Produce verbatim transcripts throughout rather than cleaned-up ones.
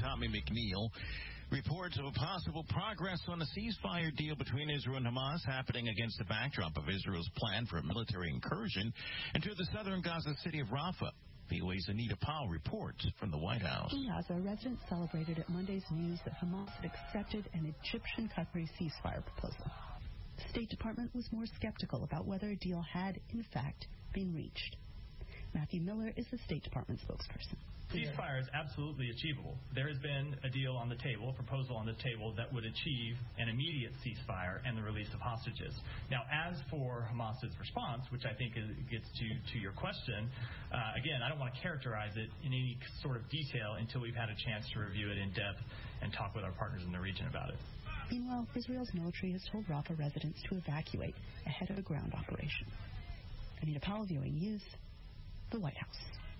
Tommy McNeil. Reports of a possible progress on a ceasefire deal between Israel and Hamas happening against the backdrop of Israel's plan for a military incursion into the southern Gaza city of Rafah. V O A's Anita Powell reports from the White House. In Gaza, residents celebrated at Monday's news that Hamas had accepted an Egyptian-Qatari ceasefire proposal. The State Department was more skeptical about whether a deal had, in fact, been reached. Matthew Miller is the State Department spokesperson. Ceasefire is absolutely achievable. There has been a deal on the table, a proposal on the table that would achieve an immediate ceasefire and the release of hostages. Now, as for Hamas's response, which I think is, gets to, to your question, uh, again, I don't want to characterize it in any sort of detail until we've had a chance to review it in depth and talk with our partners in the region about it. Meanwhile, Israel's military has told Rafah residents to evacuate ahead of a ground operation. Anita Powell, V O A News, the White House.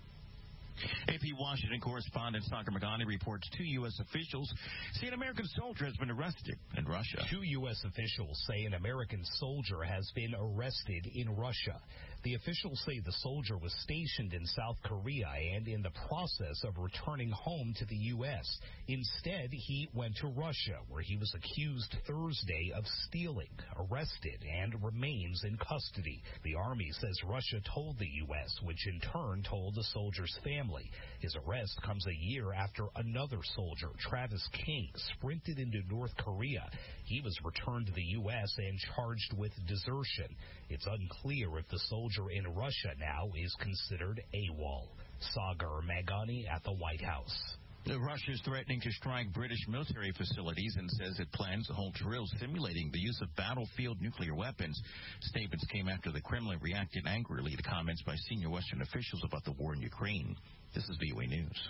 A P Washington correspondent Sagar Meghani reports two U S officials say an American soldier has been arrested in Russia. Two U S officials say an American soldier has been arrested in Russia. The officials say the soldier was stationed in South Korea and in the process of returning home to the U S. Instead, he went to Russia, where he was accused Thursday of stealing, arrested, and remains in custody. The Army says Russia told the U S, which in turn told the soldier's family. His arrest comes a year after another soldier, Travis King, sprinted into North Korea. He was returned to the U S and charged with desertion. It's unclear if the soldier in Russia now is considered AWOL. Sagar Meghani at the White House. Russia is threatening to strike British military facilities and says it plans to hold drills simulating the use of battlefield nuclear weapons. Statements came after the Kremlin reacted angrily to comments by senior Western officials about the war in Ukraine. This is V O A News.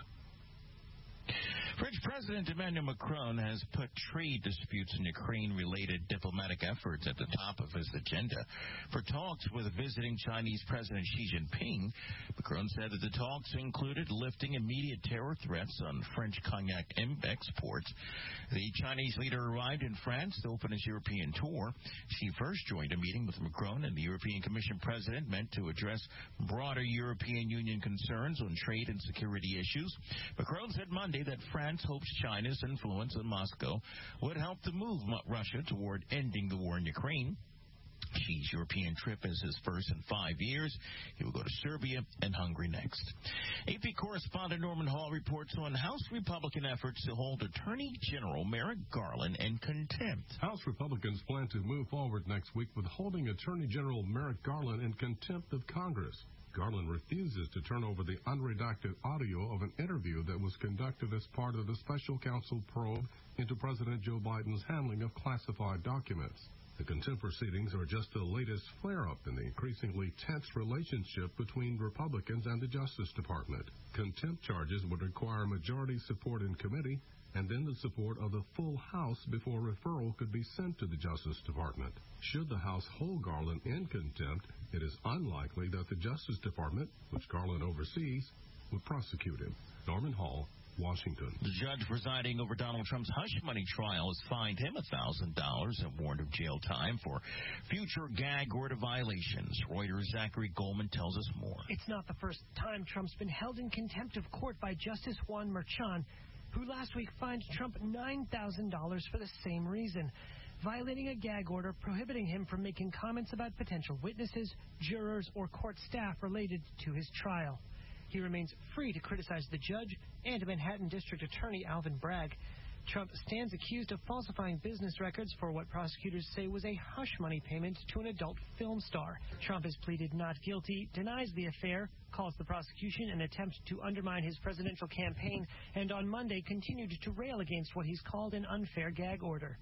French President Emmanuel Macron has put trade disputes in Ukraine-related diplomatic efforts at the top of his agenda. For talks with visiting Chinese President Xi Jinping, Macron said that the talks included lifting immediate terror threats on French cognac exports. The Chinese leader arrived in France to open his European tour. Xi first joined a meeting with Macron and the European Commission president meant to address broader European Union concerns on trade and security issues. Macron said Monday that France hopes China's influence in Moscow would help to move Russia toward ending the war in Ukraine. Xi's European trip is his first in five years. He will go to Serbia and Hungary next. A P correspondent Norman Hall reports on House Republican efforts to hold Attorney General Merrick Garland in contempt. House Republicans plan to move forward next week with holding Attorney General Merrick Garland in contempt of Congress. Garland refuses to turn over the unredacted audio of an interview that was conducted as part of the special counsel probe into President Joe Biden's handling of classified documents. The contempt proceedings are just the latest flare-up in the increasingly tense relationship between Republicans and the Justice Department. Contempt charges would require majority support in committee and then the support of the full House before referral could be sent to the Justice Department. Should the House hold Garland in contempt, it is unlikely that the Justice Department, which Garland oversees, would prosecute him. Norman Hall, Washington. The judge presiding over Donald Trump's hush money trial has fined him one thousand dollars and warned of jail time for future gag order violations. Reuters' Zachary Goldman tells us more. It's not the first time Trump's been held in contempt of court by Justice Juan Merchan, who last week fined Trump nine thousand dollars for the same reason, violating a gag order prohibiting him from making comments about potential witnesses, jurors, or court staff related to his trial. He remains free to criticize the judge and Manhattan District Attorney Alvin Bragg. Trump stands accused of falsifying business records for what prosecutors say was a hush money payment to an adult film star. Trump has pleaded not guilty, denies the affair, calls the prosecution an attempt to undermine his presidential campaign, and on Monday continued to rail against what he's called an unfair gag order.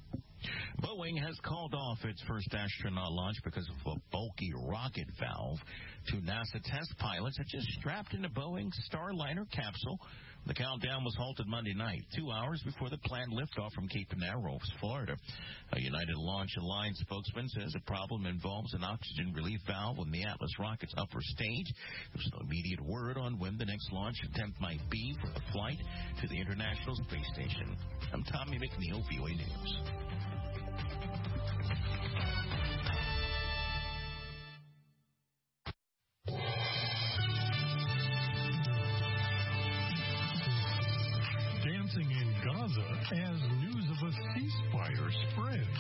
Boeing has called off its first astronaut launch because of a bulky rocket valve. Two NASA test pilots had just strapped into Boeing's Starliner capsule. The countdown was halted Monday night, two hours before the planned liftoff from Cape Canaveral, Florida. A United Launch Alliance spokesman says the problem involves an oxygen relief valve on the Atlas rocket's upper stage. There's no immediate word on when the next launch attempt might be for the flight to the International Space Station. I'm Tommy McNeil, V O A News. as news of a ceasefire spreads.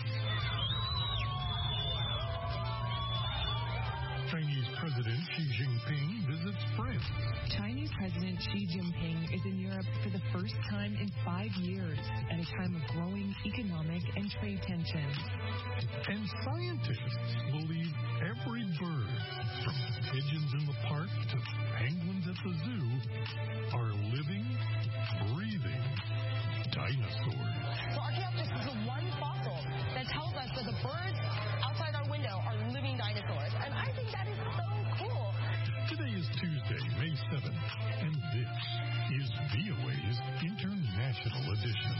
Chinese President Xi Jinping visits France. Chinese President Xi Jinping is in Europe for the first time in five years at a time of growing economic and trade tensions. And scientists believe every bird, from pigeons in the park to penguins at the zoo, are living, breathing dinosaurs. So Archaeopteryx is the one fossil that tells us that the birds outside our window are living dinosaurs. And I think that is so cool. Today is Tuesday, May seventh, and this is V O A's International Edition.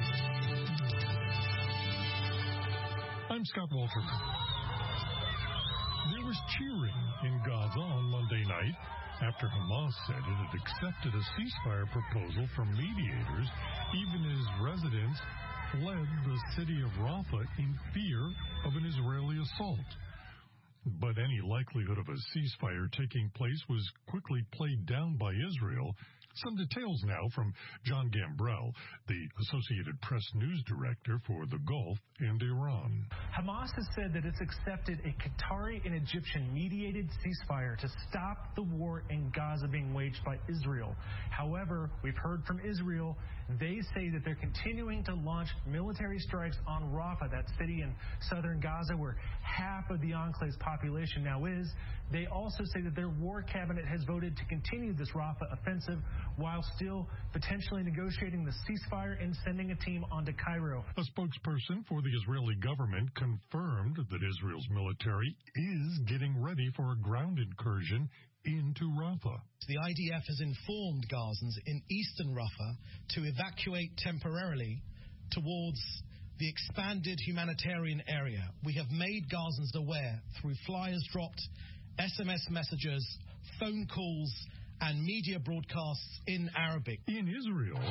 I'm Scott Walterman. There was cheering in Gaza on Monday night after Hamas said it had accepted a ceasefire proposal from mediators, even as residents fled the city of Rafah in fear of an Israeli assault. But any likelihood of a ceasefire taking place was quickly played down by Israel. Some details now from John Gambrell, the Associated Press news director for the Gulf and Iran. Hamas has said that it's accepted a Qatari and Egyptian-mediated ceasefire to stop the war in Gaza being waged by Israel. However, we've heard from Israel, they say that they're continuing to launch military strikes on Rafah, that city in southern Gaza where half of the enclave's population now is. They also say that their war cabinet has voted to continue this Rafah offensive while still potentially negotiating the ceasefire and sending a team onto Cairo. A spokesperson for the Israeli government confirmed that Israel's military is getting ready for a ground incursion into Rafah. The I D F has informed Gazans in eastern Rafah to evacuate temporarily towards the expanded humanitarian area. We have made Gazans aware through flyers dropped, S M S messages, phone calls, and media broadcasts in Arabic. In Israel,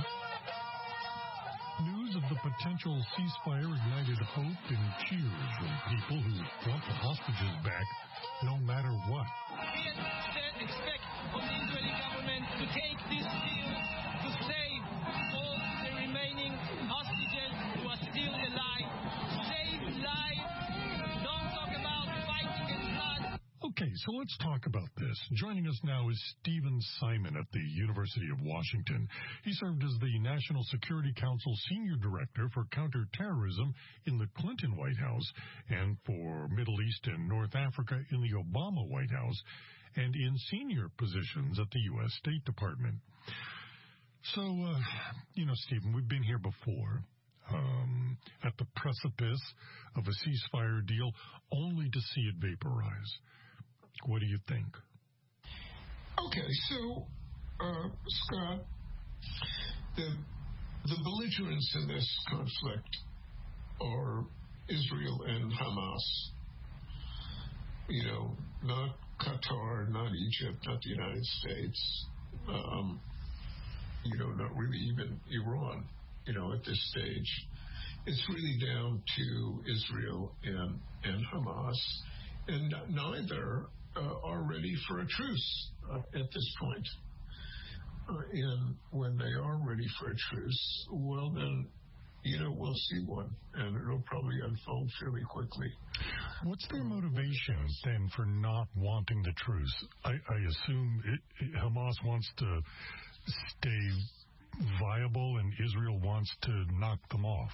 news of the potential ceasefire ignited hope and cheers from people who want the hostages back no matter what. We expect from the Israeli government to take this deal to save all the remaining hostages who are still alive. Save lives. Don't talk about fighting and blood. Okay, so let's talk about this. Joining us now is Stephen Simon at the University of Washington. He served as the National Security Council Senior Director for Counterterrorism in the Clinton White House and for Middle East and North Africa in the Obama White House, and in senior positions at the U S State Department. So, uh, you know, Stephen, we've been here before. Um, at the precipice of a ceasefire deal, only to see it vaporize. What do you think? Okay, so, uh, Scott, the, the belligerents in this conflict are Israel and Hamas. You know, not Qatar, not Egypt, not the United States, um, you know, not really even Iran, you know, at this stage. It's really down to Israel and, and Hamas, and neither uh, are ready for a truce uh, at this point. Uh, and when they are ready for a truce, well, then, you know, we'll see one, and it'll probably unfold fairly quickly. What's their motivation, then, for not wanting the truce? I, I assume it, it, Hamas wants to stay viable and Israel wants to knock them off.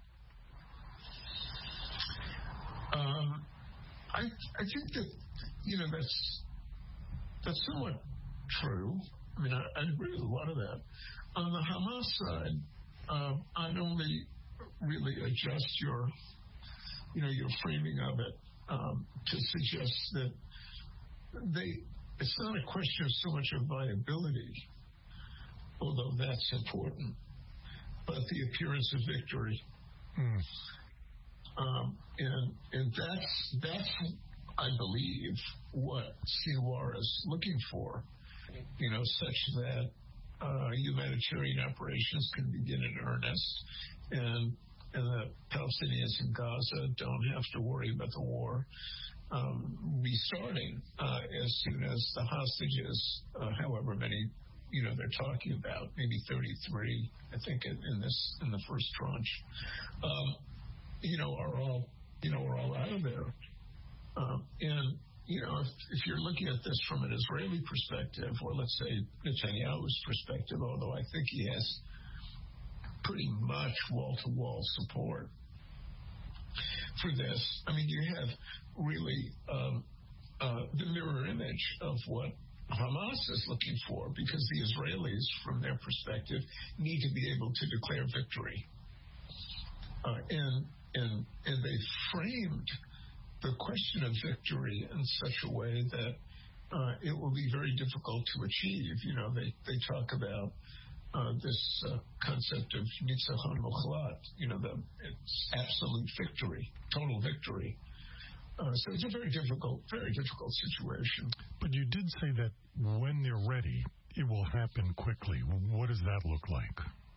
Um, I, I think that, you know, that's, that's somewhat true. I mean, I, I agree with a lot of that. On the Hamas side, uh, I'd only really adjust your, you know, your framing of it um, to suggest that they, it's not a question of so much of viability, although that's important, but the appearance of victory. Mm. Um, and and that's, that's, I believe, what Sinwar is looking for, you know, such that uh, humanitarian operations can begin in earnest, and, and the Palestinians in Gaza don't have to worry about the war um, restarting uh, as soon as the hostages, uh, however many, you know, they're talking about, maybe thirty-three, I think, in, in this in the first tranche, um, you know, are all you know are all out of there. Um, and you know, if, if you're looking at this from an Israeli perspective, or let's say Netanyahu's perspective, although I think he has pretty much wall-to-wall support for this, I mean, you have really um, uh, the mirror image of what Hamas is looking for, because the Israelis, from their perspective, need to be able to declare victory. Uh, and, and, and they framed the question of victory in such a way that uh, it will be very difficult to achieve. You know, they, they talk about uh, this uh, concept of nitzachon muchlat, you know, the it's absolute victory, total victory. Uh, so it's a very difficult, very difficult situation. But you did say that when they're ready, it will happen quickly. What does that look like?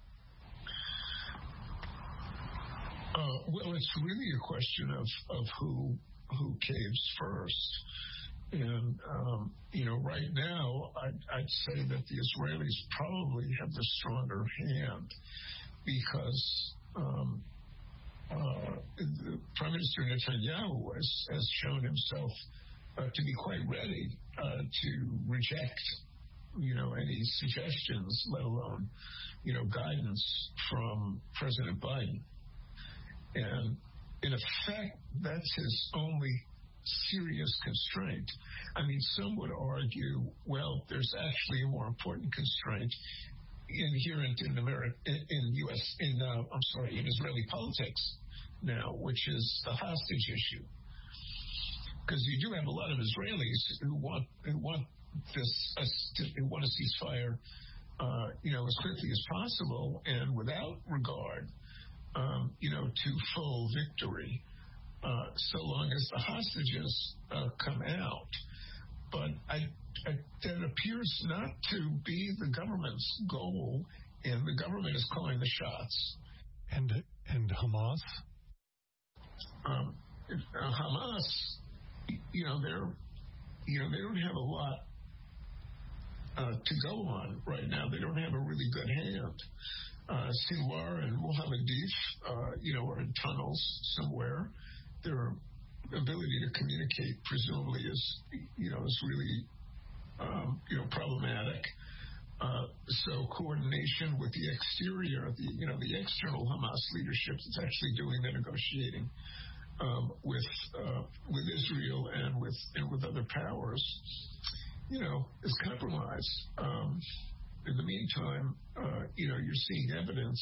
Uh, well, it's really a question of, of who who caves first. And, um, you know, right now, I'd, I'd say that the Israelis probably have the stronger hand, because um, uh, the Prime Minister Netanyahu has, has shown himself uh, to be quite ready uh, to reject, you know, any suggestions, let alone, you know, guidance from President Biden. And in effect, that's his only serious constraint. I mean, some would argue, well, there's actually a more important constraint inherent in America, in, in U S, in uh, I'm sorry, in Israeli politics now, which is the hostage issue. Because you do have a lot of Israelis who want who want this uh, who want a ceasefire, uh, you know, as quickly as possible and without regard. Um, you know, to full victory, uh, so long as the hostages uh, come out. But I, I, that appears not to be the government's goal, and the government is calling the shots. And and Hamas? Um, uh, Hamas, you know, they're, you know, they don't have a lot uh, to go on right now. They don't have a really good hand. Uh, Sinwar and Mohammadif, uh, you know, are in tunnels somewhere. Their ability to communicate, presumably, is, you know, is really, um, you know, problematic. Uh, so coordination with the exterior, the, you know, the external Hamas leadership that's actually doing the negotiating um, with uh, with Israel and with and with other powers, you know, is compromised. Um, In the meantime, uh, you know, you're seeing evidence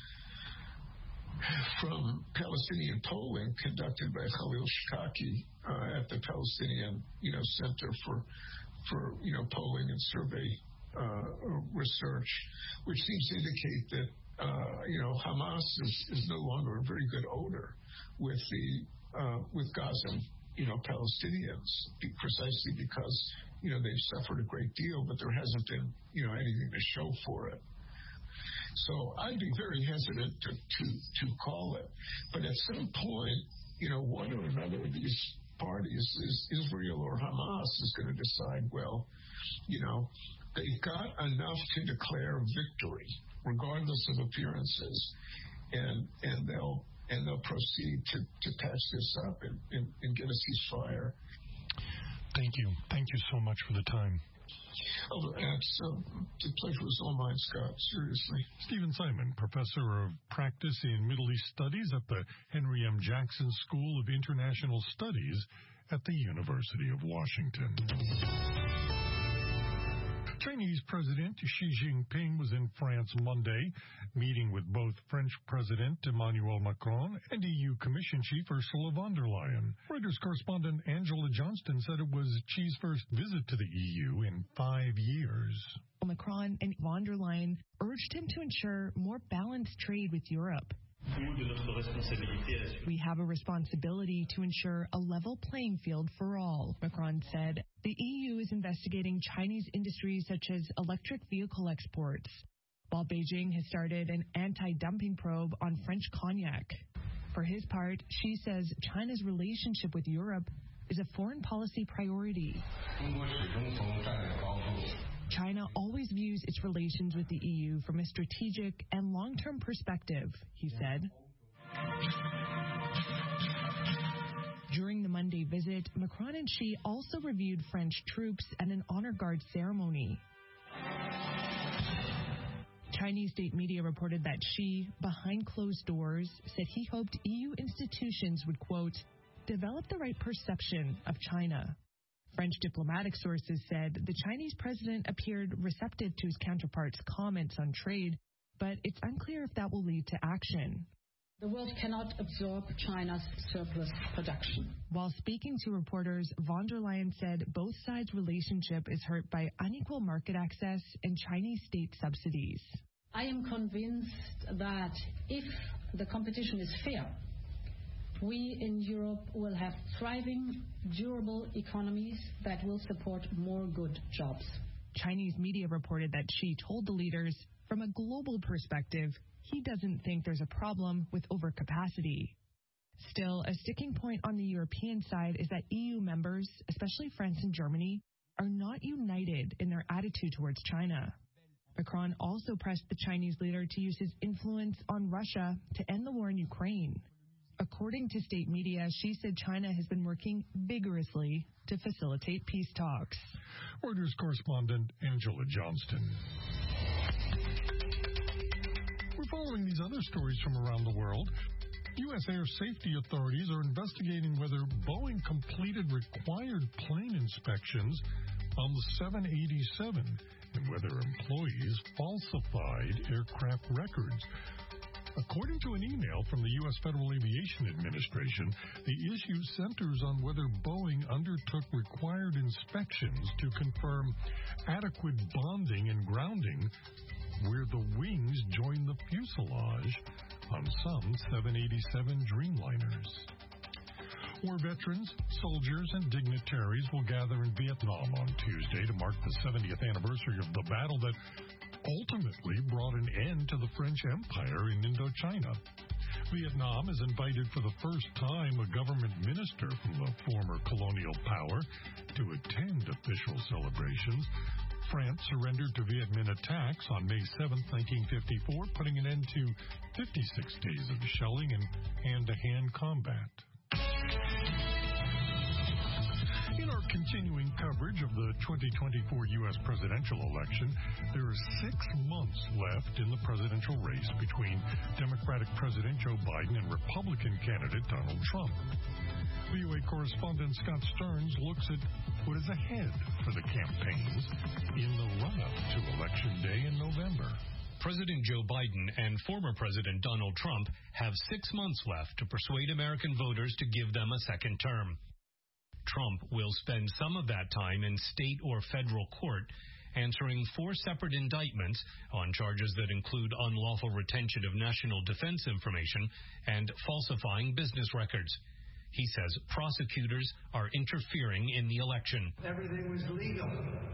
from Palestinian polling conducted by Khalil Shikaki uh, at the Palestinian, you know, Center for, for you know, polling and survey uh, research, which seems to indicate that, uh, you know, Hamas is, is no longer a very good odor with the uh, with Gazan, you know, Palestinians, precisely because, you know, they've suffered a great deal, but there hasn't been, you know, anything to show for it. So I'd be very hesitant to, to, to call it. But at some point, you know, one or another of these parties, is Israel or Hamas, is going to decide, well, you know, they've got enough to declare victory, regardless of appearances, and and they'll and they'll proceed to, to patch this up and, and, and get a ceasefire. Thank you. Thank you so much for the time. Oh, it's, uh, the pleasure was all mine, Scott. Seriously. Stephen Simon, Professor of Practice in Middle East Studies at the Henry M. Jackson School of International Studies at the University of Washington. Chinese President Xi Jinping was in France Monday, meeting with both French President Emmanuel Macron and E U Commission Chief Ursula von der Leyen. Reuters correspondent Angela Johnston said it was Xi's first visit to the E U in five years. Macron and von der Leyen urged him to ensure more balanced trade with Europe. We have a responsibility to ensure a level playing field for all, Macron said. The E U is investigating Chinese industries such as electric vehicle exports, while Beijing has started an anti-dumping probe on French cognac. For his part, Xi says China's relationship with Europe is a foreign policy priority. China always views its relations with the E U from a strategic and long-term perspective, he said. During the Monday visit, Macron and Xi also reviewed French troops at an honor guard ceremony. Chinese state media reported that Xi, behind closed doors, said he hoped E U institutions would, quote, develop the right perception of China. French diplomatic sources said the Chinese president appeared receptive to his counterpart's comments on trade, but it's unclear if that will lead to action. The world cannot absorb China's surplus production. While speaking to reporters, von der Leyen said both sides' relationship is hurt by unequal market access and Chinese state subsidies. I am convinced that if the competition is fair, we in Europe will have thriving, durable economies that will support more good jobs. Chinese media reported that Xi told the leaders, from a global perspective, he doesn't think there's a problem with overcapacity. Still, a sticking point on the European side is that E U members, especially France and Germany, are not united in their attitude towards China. Macron also pressed the Chinese leader to use his influence on Russia to end the war in Ukraine. According to state media, Xi said China has been working vigorously to facilitate peace talks. Reuters correspondent Angela Johnston. We're following these other stories from around the world. U S air safety authorities are investigating whether Boeing completed required plane inspections on the seven eighty-seven and whether employees falsified aircraft records. According to an email from the U S Federal Aviation Administration, the issue centers on whether Boeing undertook required inspections to confirm adequate bonding and grounding where the wings join the fuselage on some seven eighty-seven Dreamliners. War veterans, soldiers, and dignitaries will gather in Vietnam on Tuesday to mark the seventieth anniversary of the battle that ultimately brought an end to the French Empire in Indochina. Vietnam has invited for the first time a government minister from the former colonial power to attend official celebrations. France surrendered to Viet Minh attacks on May seventh, nineteen fifty-four, putting an end to fifty-six days of shelling and hand-to-hand combat. In our continuing coverage of the twenty twenty-four U S presidential election, there are six months left in the presidential race between Democratic President Joe Biden and Republican candidate Donald Trump. V O A correspondent Scott Stearns looks at what is ahead for the campaigns in the run-up to Election Day in November. President Joe Biden and former President Donald Trump have six months left to persuade American voters to give them a second term. Trump will spend some of that time in state or federal court answering four separate indictments on charges that include unlawful retention of national defense information and falsifying business records. He says prosecutors are interfering in the election. Everything was legal,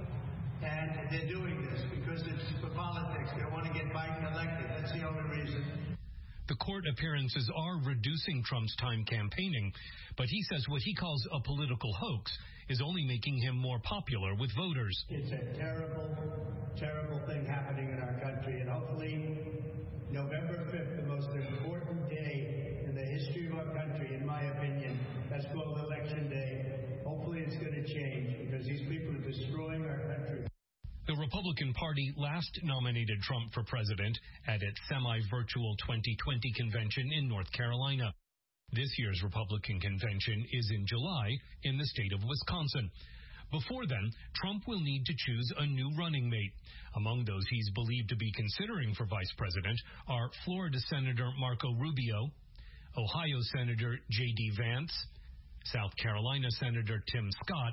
and they're doing this because it's for politics. They want to get Biden elected. That's the only reason. The court appearances are reducing Trump's time campaigning, but he says what he calls a political hoax is only making him more popular with voters. It's a terrible, terrible thing happening in our country, and hopefully November fifth, the most important day in the history of our country, in my opinion, that's called Election Day. Hopefully it's going to change because these people are destroying our country. The Republican Party last nominated Trump for president at its semi-virtual twenty twenty convention in North Carolina. This year's Republican convention is in July in the state of Wisconsin. Before then, Trump will need to choose a new running mate. Among those he's believed to be considering for vice president are Florida Senator Marco Rubio, Ohio Senator J D Vance, South Carolina Senator Tim Scott,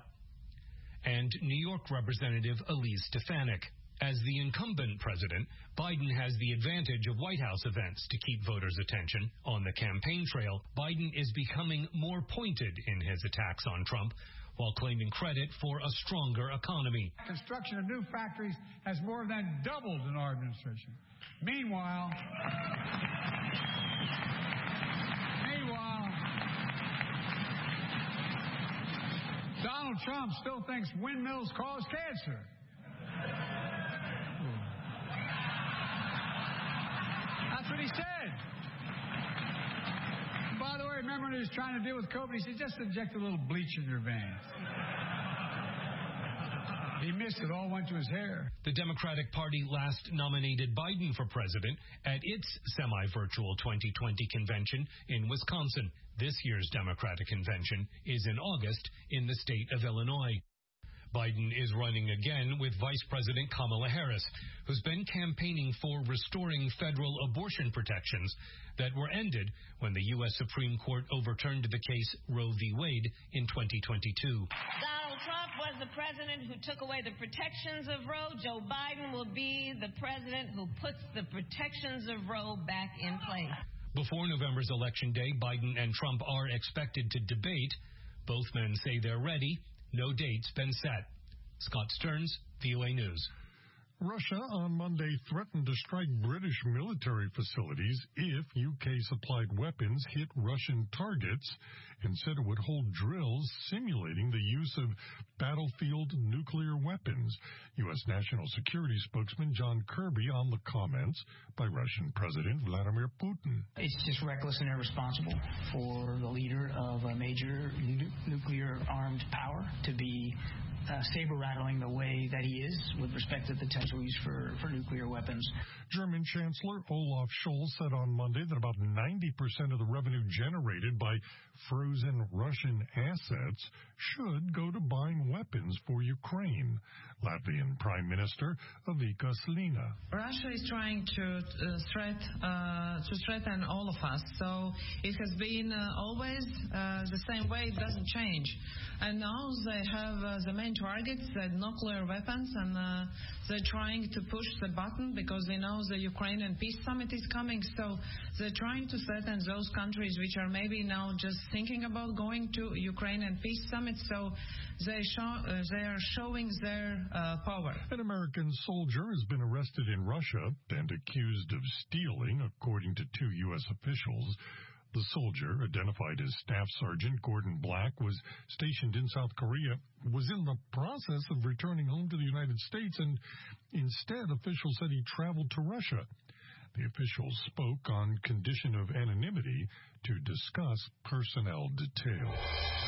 and New York Representative Elise Stefanik. As the incumbent president, Biden has the advantage of White House events to keep voters' attention. On the campaign trail, Biden is becoming more pointed in his attacks on Trump, while claiming credit for a stronger economy. Construction of new factories has more than doubled in our administration. Meanwhile, meanwhile, Donald Trump still thinks windmills cause cancer. he said. By the way, remember when he was trying to deal with COVID, he said, just inject a little bleach in your veins. He missed it. All went to his hair. The Democratic Party last nominated Biden for president at its semi-virtual twenty twenty convention in Wisconsin. This year's Democratic convention is in August in the state of Illinois. Biden is running again with Vice President Kamala Harris, who's been campaigning for restoring federal abortion protections that were ended when the U S Supreme Court overturned the case Roe v. Wade in twenty twenty-two. Donald Trump was the president who took away the protections of Roe. Joe Biden will be the president who puts the protections of Roe back in place. Before November's election day, Biden and Trump are expected to debate. Both men say they're ready. No date's been set. Scott Stearns, V O A News. Russia on Monday threatened to strike British military facilities if U K-supplied weapons hit Russian targets and said it would hold drills simulating the use of battlefield nuclear weapons. U S National Security spokesman John Kirby on the comments by Russian President Vladimir Putin. It's just reckless and irresponsible for the leader of a major nu- nuclear-armed power to be Uh, saber-rattling the way that he is with respect to the potential use for, for nuclear weapons. German Chancellor Olaf Scholz said on Monday that about ninety percent of the revenue generated by frozen Russian assets should go to buying weapons for Ukraine. Latvian Prime Minister Vika Slina. Russia is trying to uh, threat, uh, to threaten all of us, so it has been uh, always uh, the same way. It doesn't change. And now they have uh, the main targets, uh, nuclear weapons, and uh, they're trying to push the button because they know the Ukrainian peace summit is coming. So they're trying to threaten those countries which are maybe now just thinking about going to Ukrainian peace summit. So they show, uh, they are showing their uh, power. An American soldier has been arrested in Russia and accused of stealing, according to two U S officials. The soldier, identified as Staff Sergeant Gordon Black, was stationed in South Korea, was in the process of returning home to the United States, and instead officials said he traveled to Russia. The officials spoke on condition of anonymity to discuss personnel details.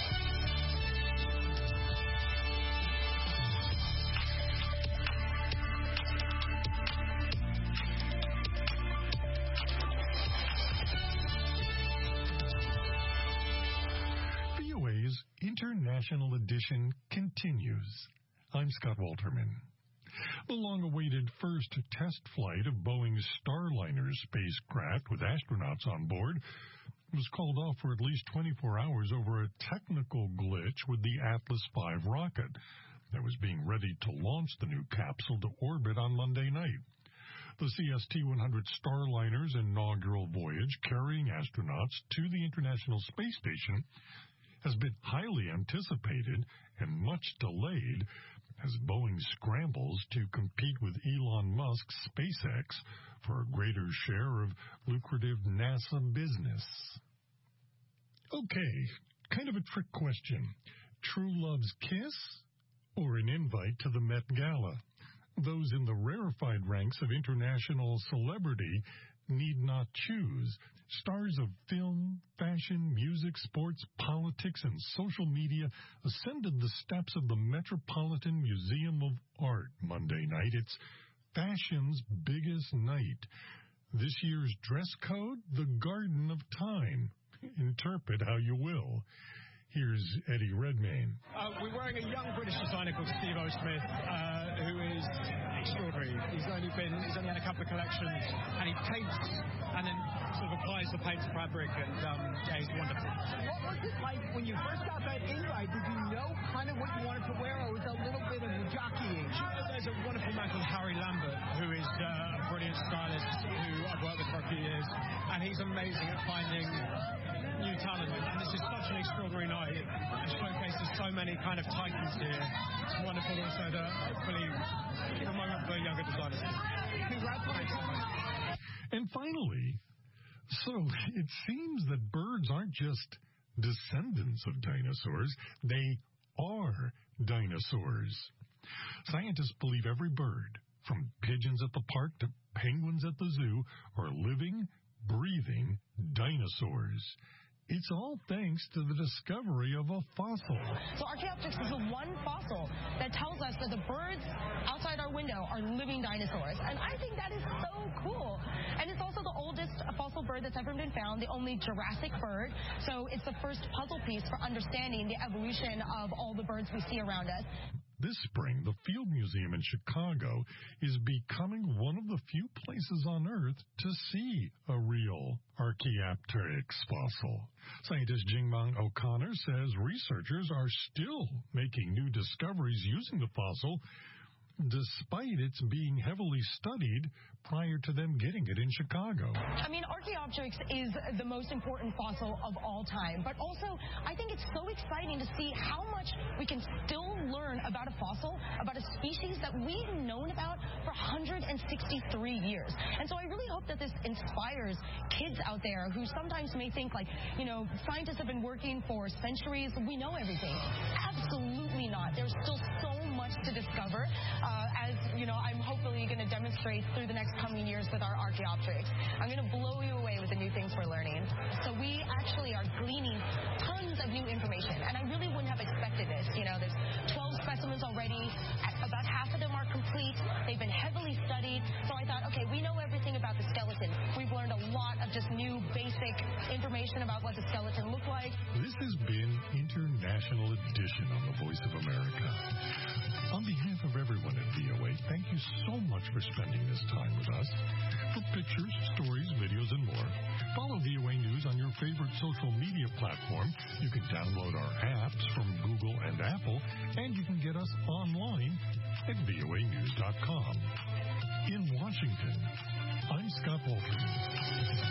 International edition continues. I'm Scott Walterman. The long-awaited first test flight of Boeing's Starliner spacecraft with astronauts on board was called off for at least twenty-four hours over a technical glitch with the Atlas five rocket that was being ready to launch the new capsule to orbit on Monday night. The C S T one hundred Starliner's inaugural voyage carrying astronauts to the International Space Station has been highly anticipated and much delayed as Boeing scrambles to compete with Elon Musk's SpaceX for a greater share of lucrative NASA business. Okay, kind of a trick question. True love's kiss or an invite to the Met Gala? Those in the rarefied ranks of international celebrity need not choose. Stars of film, fashion, music, sports, politics, and social media ascended the steps of the Metropolitan Museum of Art Monday night. It's fashion's biggest night. This year's dress code, the Garden of Time. Interpret how you will. Here's Eddie Redmayne. Uh, we're wearing a young British designer called Steve O. Smith, uh, who is extraordinary. He's only been, he's only had a couple of collections, and he paints and then sort of applies the paint to fabric, and um, yeah, he's wonderful. What was it like when you first got that invite? Did you know kind of what you wanted to wear, or was it a little bit of jockeying? There's a wonderful man called Harry Lambert, who is uh, a brilliant stylist who I've worked with for a few years, and he's amazing at finding new talent, and this is such an extraordinary night. It showcases so many kind of titans here. It's wonderful also to hopefully give a moment for younger designers. Congratulations. And finally, so it seems that birds aren't just descendants of dinosaurs, they are dinosaurs. Scientists believe every bird, from pigeons at the park to penguins at the zoo, are living, breathing dinosaurs. It's all thanks to the discovery of a fossil. So Archaeopteryx is the one fossil that tells us that the birds outside our window are living dinosaurs. And I think that is so cool. And it's also the oldest fossil bird that's ever been found, the only Jurassic bird. So it's the first puzzle piece for understanding the evolution of all the birds we see around us. This spring, the Field Museum in Chicago is becoming one of the few places on Earth to see a real Archaeopteryx fossil. Scientist Jingmang O'Connor says researchers are still making new discoveries using the fossil, despite its being heavily studied prior to them getting it in Chicago. I mean, Archaeopteryx is the most important fossil of all time, but also I think it's so exciting to see how much we can still learn about a fossil, about a species that we've known about for one hundred sixty-three years. And so I really hope that this inspires kids out there who sometimes may think like, you know, scientists have been working for centuries, we know everything. Absolutely not. There's still so much to discover, uh, as, you know, I'm hopefully going to demonstrate through the next coming years with our Archaeopteryx. I'm going to blow you away with the new things we're learning. So we actually are gleaning tons of new information, and I really wouldn't have expected this. You know, there's twelve specimens already. About half of them are complete. They've been heavily studied. So I thought, okay, we know everything about the skeleton. We've learned a lot of just new basic information about what the skeleton looked like. This has been International Edition on the Voice of America. On behalf of everyone at V O A, thank you so much for spending this time with us. For pictures, stories, videos, and more, follow V O A News on your favorite social media platform. You can download our apps from Google and Apple, and you can get us online at V O A news dot com. In Washington, I'm Scott Wolford.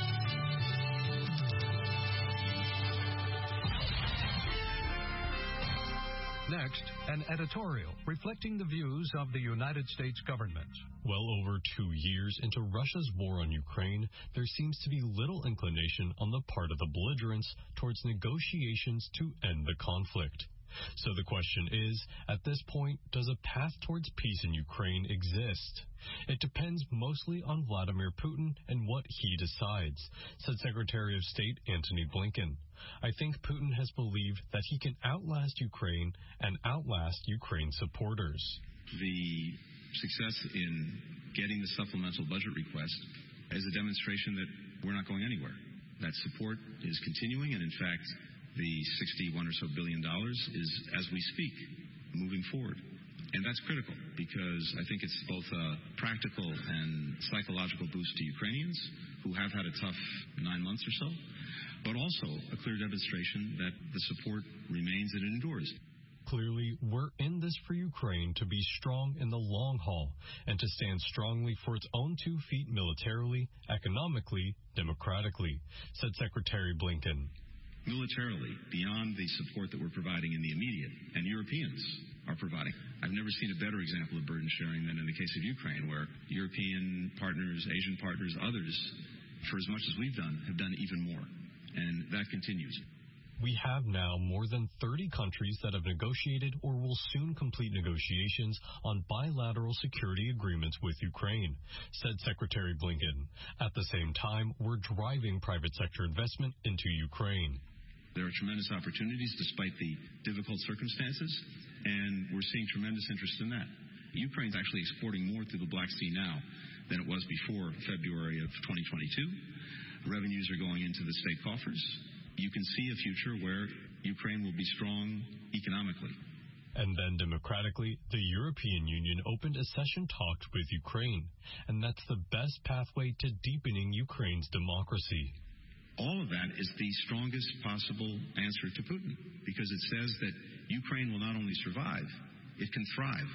Next, an editorial reflecting the views of the United States government. Well over two years into Russia's war on Ukraine, there seems to be little inclination on the part of the belligerents towards negotiations to end the conflict. So the question is, at this point, does a path towards peace in Ukraine exist? It depends mostly on Vladimir Putin and what he decides, said Secretary of State Antony Blinken. I think Putin has believed that he can outlast Ukraine and outlast Ukraine supporters. The success in getting the supplemental budget request is a demonstration that we're not going anywhere. That support is continuing, and in fact, the sixty-one or so billion dollars is, as we speak, moving forward. And that's critical because I think it's both a practical and psychological boost to Ukrainians who have had a tough nine months or so, but also a clear demonstration that the support remains and it endures. Clearly, we're in this for Ukraine to be strong in the long haul and to stand strongly for its own two feet militarily, economically, democratically, said Secretary Blinken. Militarily, beyond the support that we're providing in the immediate, and Europeans are providing. I've never seen a better example of burden sharing than in the case of Ukraine, where European partners, Asian partners, others, for as much as we've done, have done even more. And that continues. We have now more than thirty countries that have negotiated or will soon complete negotiations on bilateral security agreements with Ukraine, said Secretary Blinken. At the same time, we're driving private sector investment into Ukraine. There are tremendous opportunities despite the difficult circumstances, and we're seeing tremendous interest in that. Ukraine's actually exporting more through the Black Sea now than it was before February of twenty twenty-two. Revenues are going into the state coffers. You can see a future where Ukraine will be strong economically. And then democratically, the European Union opened accession talks with Ukraine, and that's the best pathway to deepening Ukraine's democracy. All of that is the strongest possible answer to Putin, because it says that Ukraine will not only survive, it can thrive.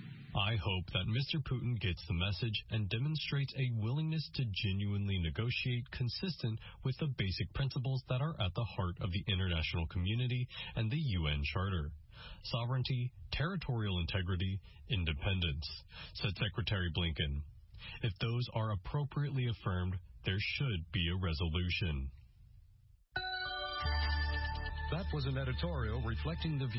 I hope that Mister Putin gets the message and demonstrates a willingness to genuinely negotiate consistent with the basic principles that are at the heart of the international community and the U N Charter. Sovereignty, territorial integrity, independence, said Secretary Blinken. If those are appropriately affirmed, there should be a resolution. That was an editorial reflecting the view